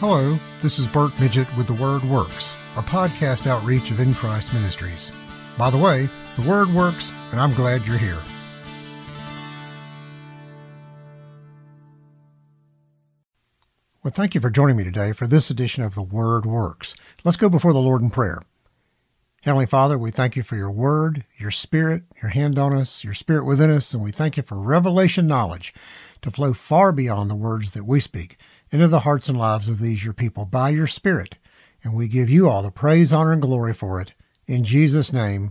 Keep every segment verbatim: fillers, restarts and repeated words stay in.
Hello, this is Bert Midget with The Word Works, a podcast outreach of In Christ Ministries. By the way, The Word Works, and I'm glad you're here. Well, thank you for joining me today for this edition of The Word Works. Let's go before the Lord in prayer. Heavenly Father, we thank you for your word, your spirit, your hand on us, your spirit within us, and we thank you for revelation knowledge to flow far beyond the words that we speak into the hearts and lives of these your people by your Spirit. And we give you all the praise, honor, and glory for it. In Jesus' name,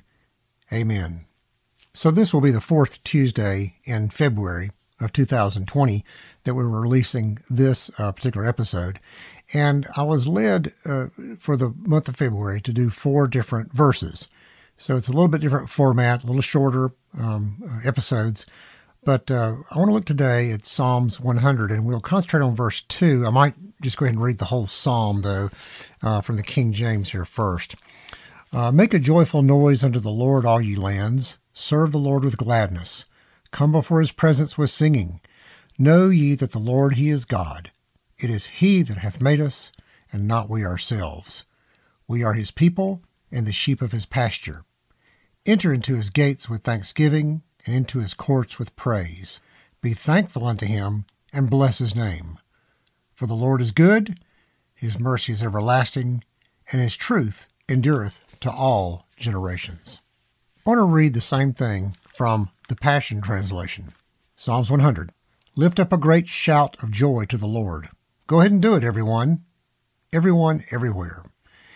amen. So this will be the fourth Tuesday in February of two thousand twenty that we're releasing this uh, particular episode. And I was led uh, for the month of February to do four different verses. So it's a little bit different format, a little shorter um, uh, episodes. But uh, I want to look today at Psalms one hundred, and we'll concentrate on verse two. I might just go ahead and read the whole psalm, though, uh, from the King James here first. Uh, Make a joyful noise unto the Lord, all ye lands. Serve the Lord with gladness. Come before his presence with singing. Know ye that the Lord, he is God. It is he that hath made us, and not we ourselves. We are his people, and the sheep of his pasture. Enter into his gates with thanksgiving, and into his courts with praise. Be thankful unto him, and bless his name. For the Lord is good, his mercy is everlasting, and his truth endureth to all generations. I want to read the same thing from the Passion Translation. Psalms one hundred. Lift up a great shout of joy to the Lord. Go ahead and do it, everyone. Everyone, everywhere.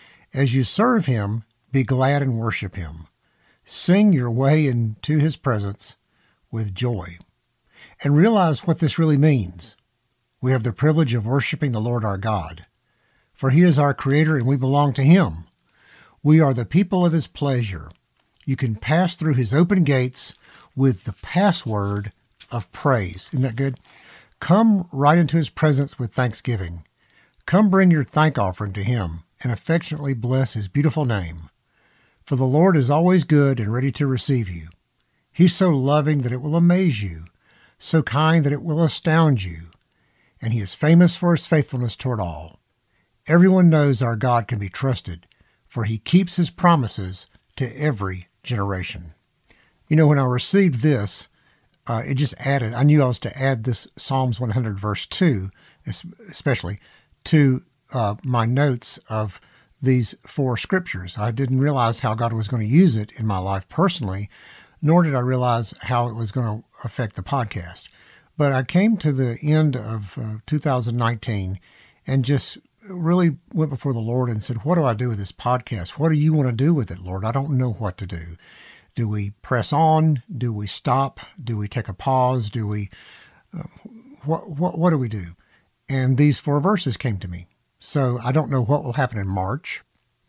As you serve him, be glad and worship him. Sing your way into his presence with joy. And realize what this really means. We have the privilege of worshiping the Lord our God. For he is our creator and we belong to him. We are the people of his pleasure. You can pass through his open gates with the password of praise. Isn't that good? Come right into his presence with thanksgiving. Come bring your thank offering to him and affectionately bless his beautiful name. For the Lord is always good and ready to receive you. He's so loving that it will amaze you, so kind that it will astound you, and he is famous for his faithfulness toward all. Everyone knows our God can be trusted, for he keeps his promises to every generation. You know, when I received this, uh, it just added, I knew I was to add this Psalms one hundred verse two, especially, to uh, my notes of these four scriptures. I didn't realize how God was going to use it in my life personally, nor did I realize how it was going to affect the podcast. But I came to the end of uh, two thousand nineteen and just really went before the Lord and said, what do I do with this podcast? What do you want to do with it, Lord? I don't know what to do. Do we press on? Do we stop? Do we take a pause? Do we, uh, what, what, what do we do? And these four verses came to me. So I don't know what will happen in March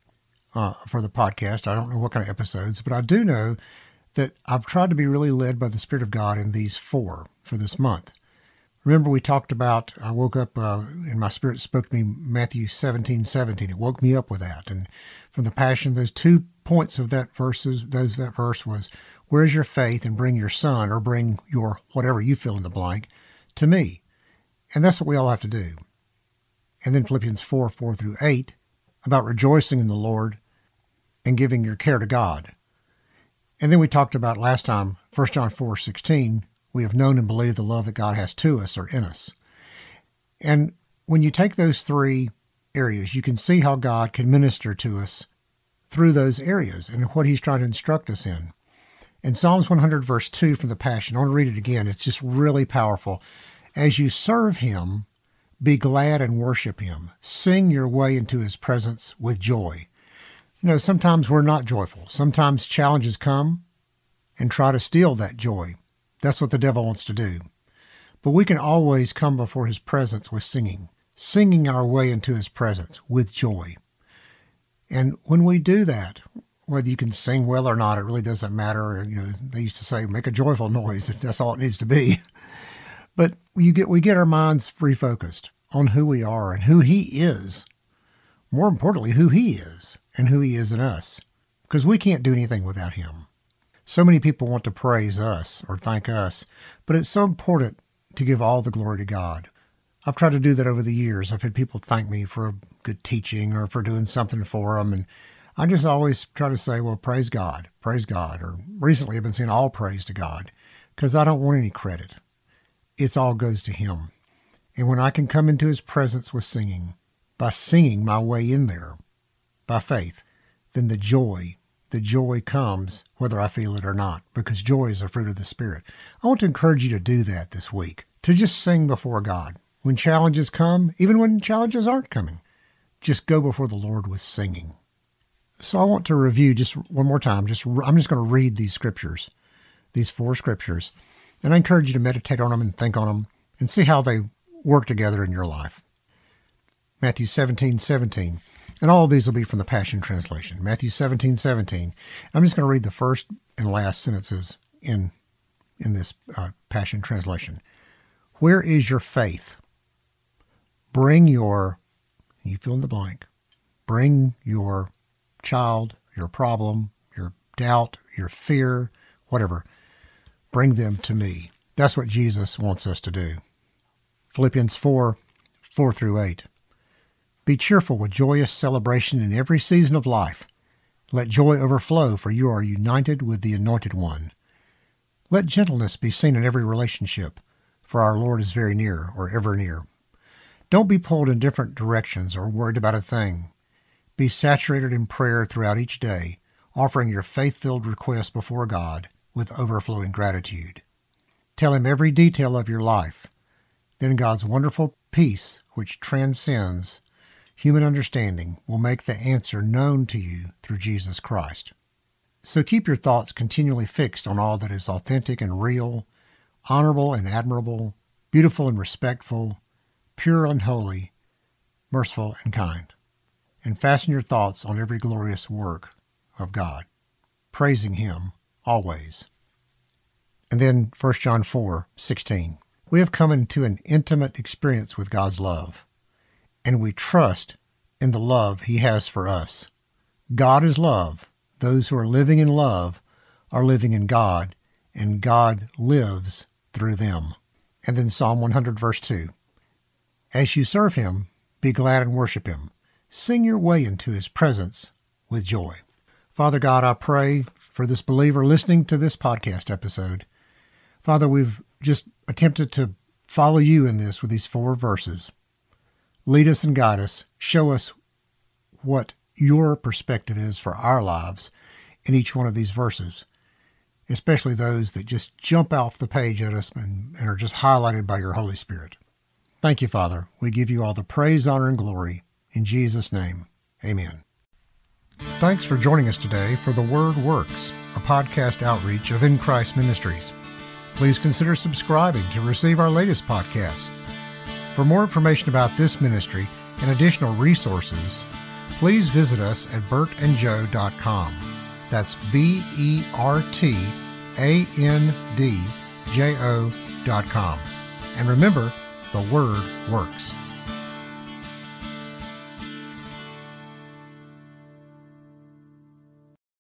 uh, for the podcast. I don't know what kind of episodes, but I do know that I've tried to be really led by the Spirit of God in these four for this month. Remember we talked about, I woke up uh, and my spirit spoke to me Matthew seventeen seventeen. It woke me up with that. And from the Passion, those two points of that verses, those that verse was, where's your faith, and bring your son, or bring your whatever you fill in the blank, to me. And that's what we all have to do. And then Philippians four, four through eight, about rejoicing in the Lord and giving your care to God. And then we talked about last time, First John four, sixteen, we have known and believed the love that God has to us or in us. And when you take those three areas, you can see how God can minister to us through those areas and what he's trying to instruct us in. In Psalms one hundred verse two from the Passion, I want to read it again. It's just really powerful. As you serve him, be glad and worship him. Sing your way into his presence with joy. You know, sometimes we're not joyful. Sometimes challenges come and try to steal that joy. That's what the devil wants to do. But we can always come before his presence with singing, singing our way into his presence with joy. And when we do that, whether you can sing well or not, it really doesn't matter. You know, they used to say, make a joyful noise. That's all it needs to be. But you get, we get our minds refocused on who we are and who he is. More importantly, who he is and who he is in us, because we can't do anything without him. So many people want to praise us or thank us, but it's so important to give all the glory to God. I've tried to do that over the years. I've had people thank me for a good teaching or for doing something for them. And I just always try to say, well, praise God, praise God. Or recently I've been saying all praise to God because I don't want any credit. It's all goes to Him. And when I can come into His presence with singing, by singing my way in there, by faith, then the joy, the joy comes whether I feel it or not, because joy is a fruit of the Spirit. I want to encourage you to do that this week, to just sing before God. When challenges come, even when challenges aren't coming, just go before the Lord with singing. So I want to review just one more time. Just I'm just going to read these scriptures, these four scriptures, and I encourage you to meditate on them and think on them and see how they work together in your life. Matthew seventeen seventeen, and all of these will be from the Passion Translation. Matthew seventeen seventeen. I'm just going to read the first and last sentences in, in this uh, Passion Translation. Where is your faith? Bring your, you fill in the blank, bring your child, your problem, your doubt, your fear, whatever. Bring them to me. That's what Jesus wants us to do. Philippians four, four through eight. Be cheerful with joyous celebration in every season of life. Let joy overflow, for you are united with the Anointed One. Let gentleness be seen in every relationship, for our Lord is very near, or ever near. Don't be pulled in different directions or worried about a thing. Be saturated in prayer throughout each day, offering your faith-filled requests before God with overflowing gratitude. Tell Him every detail of your life. Then God's wonderful peace, which transcends human understanding, will make the answer known to you through Jesus Christ. So keep your thoughts continually fixed on all that is authentic and real, honorable and admirable, beautiful and respectful, pure and holy, merciful and kind. And fasten your thoughts on every glorious work of God, praising Him always. And then First John four sixteen. We have come into an intimate experience with God's love, and we trust in the love He has for us. God is love. Those who are living in love are living in God, and God lives through them. And then Psalm one hundred, verse two. As you serve Him, be glad and worship Him. Sing your way into His presence with joy. Father God, I pray for this believer listening to this podcast episode. Father, we've just attempted to follow you in this with these four verses. Lead us and guide us. Show us what your perspective is for our lives in each one of these verses, especially those that just jump off the page at us and, and are just highlighted by your Holy Spirit. Thank you, Father. We give you all the praise, honor, and glory. In Jesus' name, amen. Thanks for joining us today for The Word Works, a podcast outreach of In Christ Ministries. Please consider subscribing to receive our latest podcast. For more information about this ministry and additional resources, please visit us at bert and joe dot com. That's B E R T A N D J O dot com. And remember, the Word works.